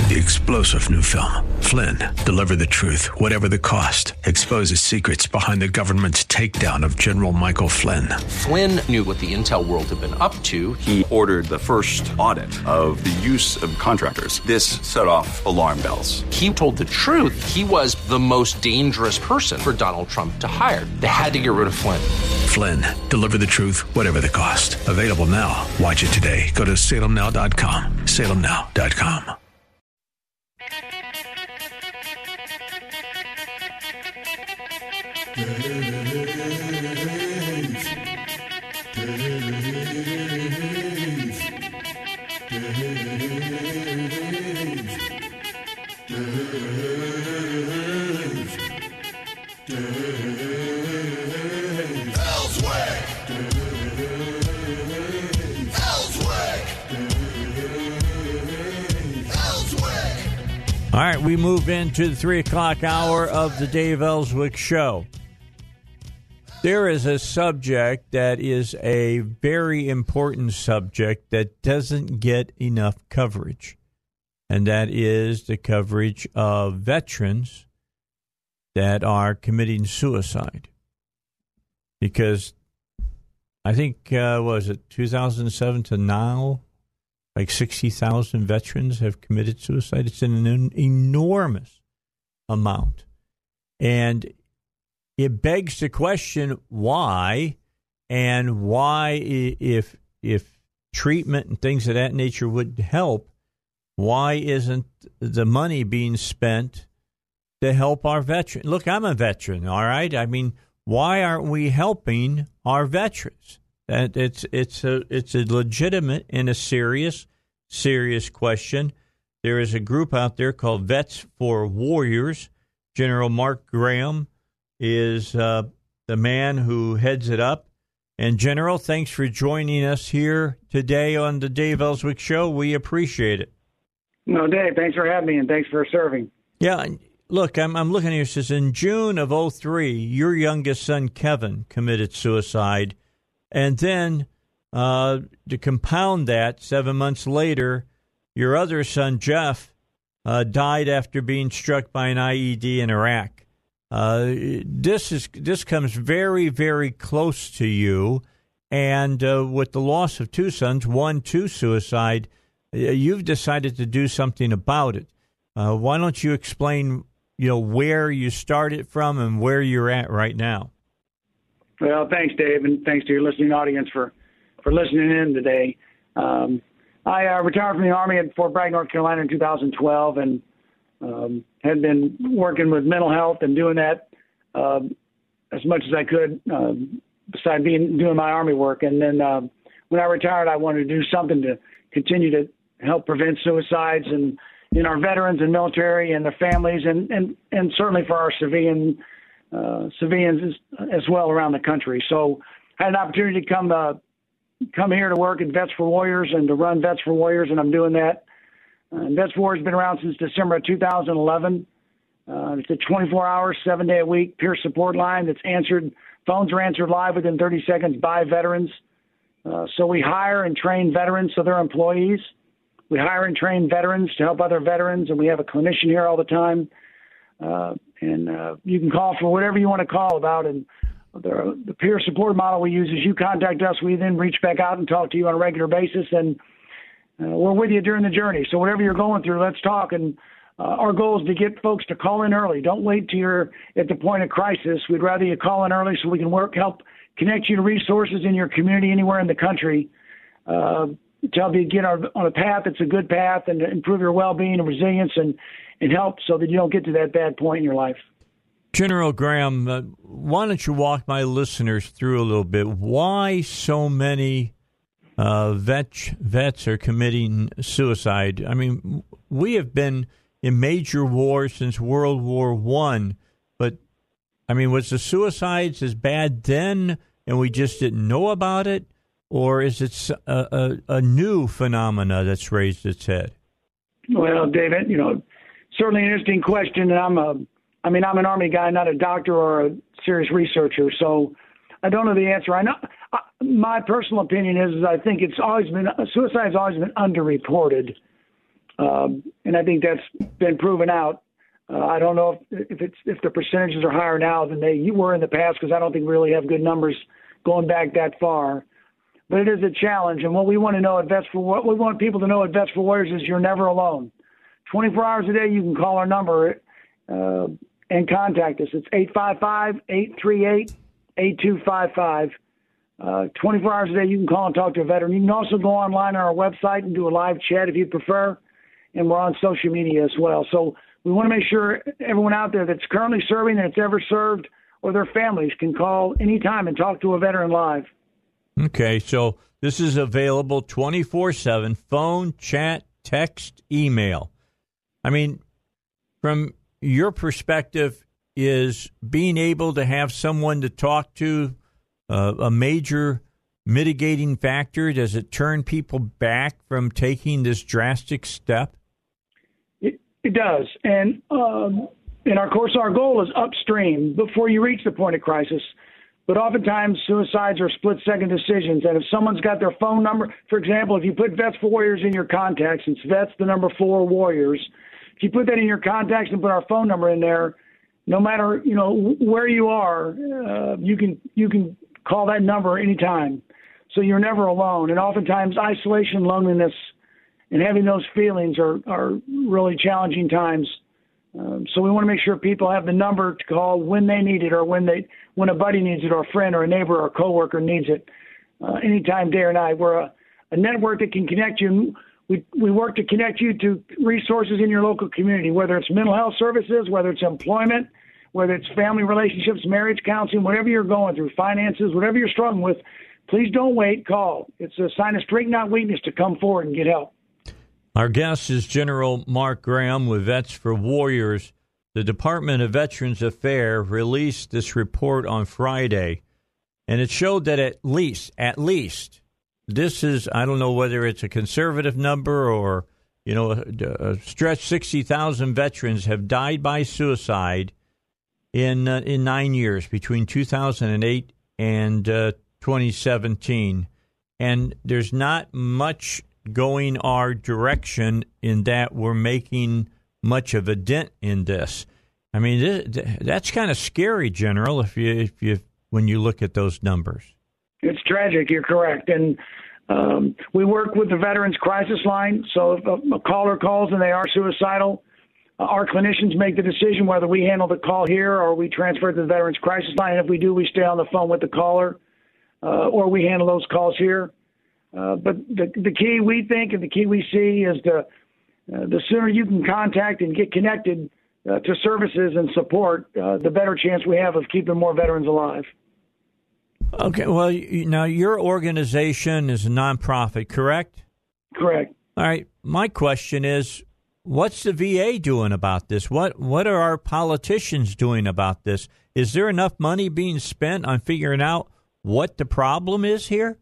The explosive new film, Flynn, deliver the truth, whatever the cost, exposes secrets behind the government's takedown of General Michael Flynn. Flynn knew what the intel world had been up to. He ordered the first audit of the use of contractors. This set off alarm bells. He told the truth. He was the most dangerous person for Donald Trump to hire. They had to get rid of Flynn. Flynn, deliver the truth, whatever the cost. Available now. Watch it today. Go to salemnow.com. salemnow.com. All right, we move into the 3 o'clock hour of the Dave Ellswick Show. There is a subject that is a very important subject that doesn't get enough coverage, and that is the coverage of veterans that are committing suicide. Because I think, was it 2007 to now? Like 60,000 veterans have committed suicide. It's an enormous amount. And it begs the question, why? And why, if treatment and things of that nature would help, why isn't the money being spent to help our veterans? Look, I'm a veteran, all right? I mean, why aren't we helping our veterans? That it's a legitimate and a serious question. There is a group out there called Vets for Warriors. General Mark Graham is the man who heads it up. And General, thanks for joining us here today on the Dave Ellswick Show. We appreciate it. No, Dave, thanks for having me and thanks for serving. Yeah, look, I'm looking here. It says in June of 2003, your youngest son Kevin committed suicide. And then, to compound that, 7 months later, your other son, Jeff, died after being struck by an IED in Iraq. This comes very, very close to you. And with the loss of two sons, one to suicide, you've decided to do something about it. Why don't you explain, where you started from and where you're at right now? Well, thanks, Dave, and thanks to your listening audience for listening in today. I retired from the Army at Fort Bragg, North Carolina in 2012 and had been working with mental health and doing that as much as I could besides doing my Army work. And then when I retired, I wanted to do something to continue to help prevent suicides and in our veterans and military and their families and certainly for our civilians as well around the country. So I had an opportunity to come here to work at Vets for Warriors and to run Vets for Warriors, and I'm doing that. Vets for Warriors has been around since December of 2011. It's a 24-hour, 7-day-a-week peer support line that's answered. Phones are answered live within 30 seconds by veterans. So we hire and train veterans, so they're employees. We hire and train veterans to help other veterans, and we have a clinician here all the time. And you can call for whatever you want to call about. And the peer support model we use is you contact us, we then reach back out and talk to you on a regular basis, and we're with you during the journey. So whatever you're going through, let's talk. And our goal is to get folks to call in early. Don't wait till you're at the point of crisis. We'd rather you call in early so we can help connect you to resources in your community anywhere in the country to help you get on a path that's a good path and to improve your well-being and resilience and help so that you don't get to that bad point in your life. General Graham, why don't you walk my listeners through a little bit? Why so many vets are committing suicide? I mean, we have been in major wars since World War I, but, I mean, was the suicides as bad then and we just didn't know about it? Or is it a new phenomena that's raised its head? Well, David, certainly an interesting question, and I'm an Army guy, not a doctor or a serious researcher, so I don't know the answer. I know my personal opinion is I think suicide has always been underreported. And I think that's been proven out. I don't know if the percentages are higher now than they were in the past, because I don't think we really have good numbers going back that far. But it is a challenge, and what we want to know what we want people to know at Vets for Warriors is you're never alone. 24 hours a day, you can call our number and contact us. It's 855-838-8255. 24 hours a day, you can call and talk to a veteran. You can also go online on our website and do a live chat if you prefer, and we're on social media as well. So we want to make sure everyone out there that's currently serving, that's ever served, or their families can call anytime and talk to a veteran live. Okay, so this is available 24/7, phone, chat, text, email. I mean, from your perspective, is being able to have someone to talk to a major mitigating factor? Does it turn people back from taking this drastic step? It does. And of course, our goal is upstream before you reach the point of crisis. But oftentimes, suicides are split-second decisions. And if someone's got their phone number, for example, if you put Vets for Warriors in your contacts, it's Vets, the number 4, Warriors. If you put that in your contacts and put our phone number in there, no matter where you are, you can call that number anytime. So you're never alone. And oftentimes, isolation, loneliness, and having those feelings are really challenging times. So we want to make sure people have the number to call when they need it, or when a buddy needs it, or a friend or a neighbor or a coworker needs it, anytime, day or night. We're a network that can connect you. We work to connect you to resources in your local community, whether it's mental health services, whether it's employment, whether it's family relationships, marriage counseling, whatever you're going through, finances, whatever you're struggling with. Please don't wait. Call. It's a sign of strength, not weakness, to come forward and get help. Our guest is General Mark Graham with Vets for Warriors. The Department of Veterans Affairs released this report on Friday, and it showed that at least, this is, I don't know whether it's a conservative number or, a stretch, 60,000 veterans have died by suicide in 9 years, between 2008 and 2017. And there's not much going our direction in that we're making much of a dent in this. I mean, that's kind of scary, General, when you look at those numbers. It's tragic. You're correct. And we work with the Veterans Crisis Line. So if a caller calls and they are suicidal, our clinicians make the decision whether we handle the call here or we transfer to the Veterans Crisis Line. And if we do, we stay on the phone with the caller, or we handle those calls here. But the key we think, and the key we see, is the sooner you can contact and get connected to services and support, the better chance we have of keeping more veterans alive. Okay. Well, now your organization is a nonprofit, correct? Correct. All right. My question is, what's the VA doing about this? What are our politicians doing about this? Is there enough money being spent on figuring out what the problem is here?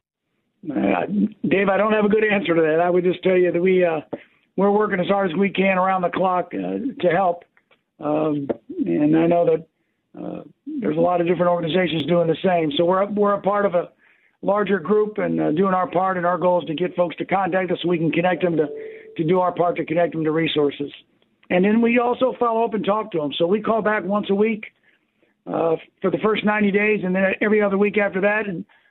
Dave, I don't have a good answer to that. I would just tell you that we're working as hard as we can around the clock to help. And I know that there's a lot of different organizations doing the same. So we're a part of a larger group and doing our part, and our goal is to get folks to contact us so we can connect them to do our part to connect them to resources. And then we also follow up and talk to them. So we call back once a week for the first 90 days, and then every other week after that.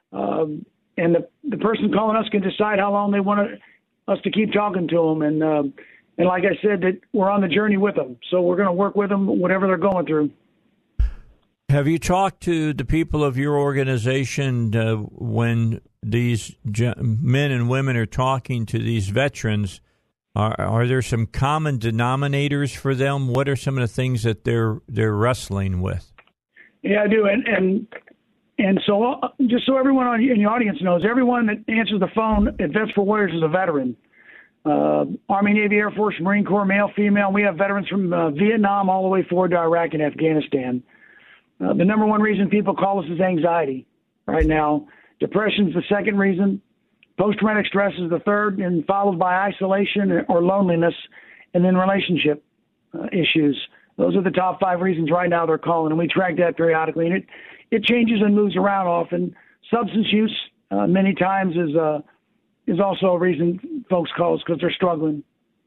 And the person calling us can decide how long they want us to keep talking to them. And like I said, that we're on the journey with them. So we're going to work with them, whatever they're going through. Have you talked to the people of your organization when these men and women are talking to these veterans? Are there some common denominators for them? What are some of the things that they're wrestling with? Yeah, I do. And so just so everyone in the audience knows, everyone that answers the phone at Vets for Warriors is a veteran. Army, Navy, Air Force, Marine Corps, male, female. We have veterans from Vietnam all the way forward to Iraq and Afghanistan. The number one reason people call us is anxiety right now. Depression is the second reason. Post-traumatic stress is the third, and followed by isolation or loneliness, and then relationship issues. Those are the top 5 reasons right now they're calling, and we track that periodically. And it changes and moves around often. Substance use many times is also a reason folks call us, because they're struggling.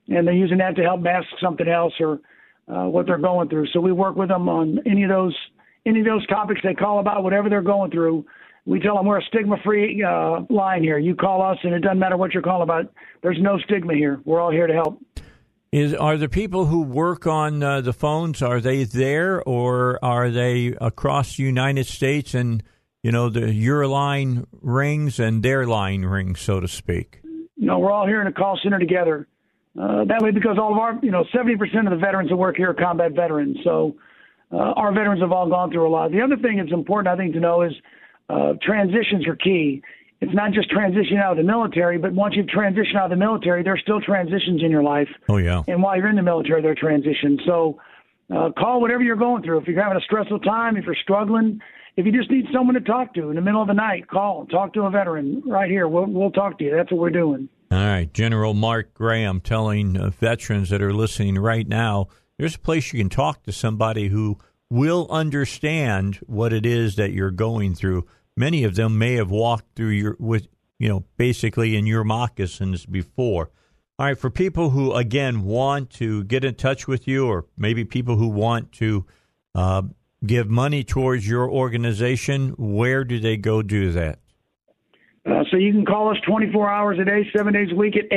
and they're using that to help mask something else or what they're going through. So we work with them on any of those topics they call about, whatever they're going through. We tell them we're a stigma-free line here. You call us, and it doesn't matter what you're calling about. There's no stigma here. We're all here to help. Are the people who work on the phones, are they there, or are they across the United States and, your line rings and their line rings, so to speak? No, we're all here in a call center together. That way, because all of our, 70% of the veterans that work here are combat veterans. So our veterans have all gone through a lot. The other thing that's important, I think, to know is transitions are key. It's not just transitioning out of the military, but once you've transitioned out of the military, there's still transitions in your life. Oh, yeah. And while you're in the military, there are transitions. So call whatever you're going through. If you're having a stressful time, if you're struggling, if you just need someone to talk to in the middle of the night, call. Talk to a veteran right here. We'll talk to you. That's what we're doing. All right. General Mark Graham telling veterans that are listening right now, there's a place you can talk to somebody who will understand what it is that you're going through. Many of them may have walked through basically in your moccasins before. All right, for people who, again, want to get in touch with you, or maybe people who want to give money towards your organization, where do they go do that? So you can call us 24 hours a day, 7 days a week at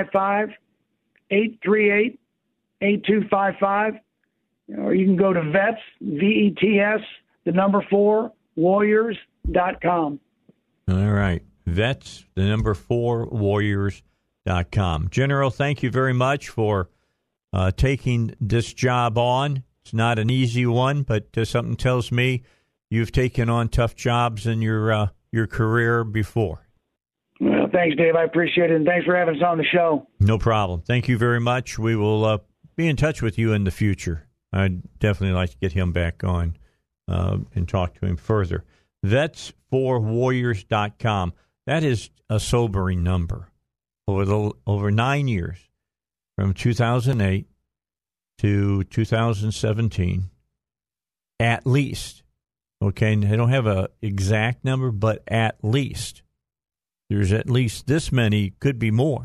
855-838-8255. Or you can go to VETS, VETS, 4, warriors.com. All right. VETS, 4, warriors.com. General, thank you very much for taking this job on. It's not an easy one, but something tells me you've taken on tough jobs in your career before. Well, thanks, Dave. I appreciate it, and thanks for having us on the show. No problem. Thank you very much. We will be in touch with you in the future. I'd definitely like to get him back on and talk to him further. Vets4warriors.com. That is a sobering number. Over 9 years, from 2008 to 2017, at least. Okay, and I don't have an exact number, but at least. There's at least this many, could be more.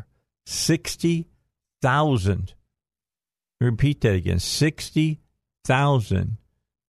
60,000. Repeat that again. 60,000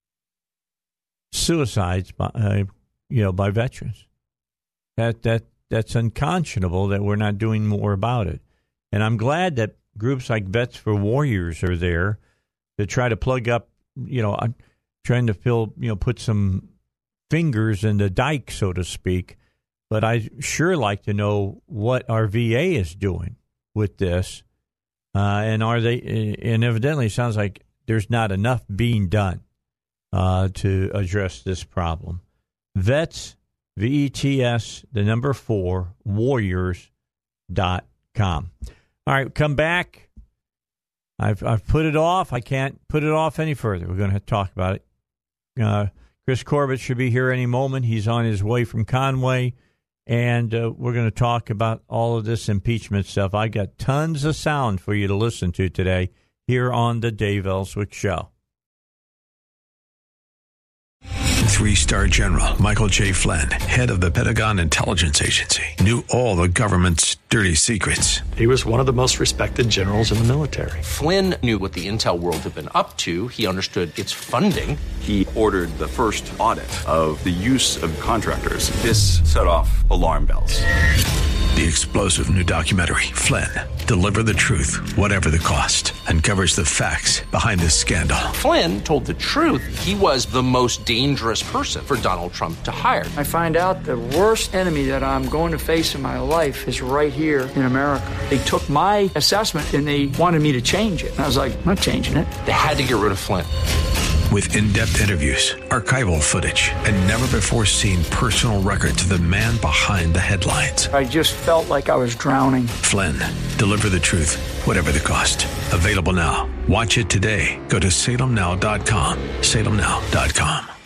suicides by veterans. That's unconscionable that we're not doing more about it. And I'm glad that groups like Vets for Warriors are there to try to plug up, I'm trying to put some fingers in the dike, so to speak. But I sure like to know what our VA is doing with this. And evidently it sounds like there's not enough being done to address this problem. Vets, VETS, 4, warriors.com. All right, come back. I've put it off. I can't put it off any further. We're going to have to talk about it. Chris Corbett should be here any moment. He's on his way from Conway. And we're going to talk about all of this impeachment stuff. I got tons of sound for you to listen to today here on the Dave Ellswick Show. 3-star General Michael J. Flynn, head of the Pentagon Intelligence Agency, knew all the government's dirty secrets. He was one of the most respected generals in the military. Flynn knew what the intel world had been up to. He understood its funding. He ordered the first audit of the use of contractors. This set off alarm bells. The explosive new documentary, Flynn, Deliver the Truth, Whatever the Cost, uncovers the facts behind this scandal. Flynn told the truth. He was the most dangerous person for Donald Trump to hire. I find out the worst enemy that I'm going to face in my life is right here in America. They took my assessment and they wanted me to change it. And I was like, I'm not changing it. They had to get rid of Flynn. With in-depth interviews, archival footage, and never-before-seen personal records of the man behind the headlines. I just felt like I was drowning. Flynn, Deliver the Truth, Whatever the Cost. Available now. Watch it today. Go to salemnow.com. salemnow.com.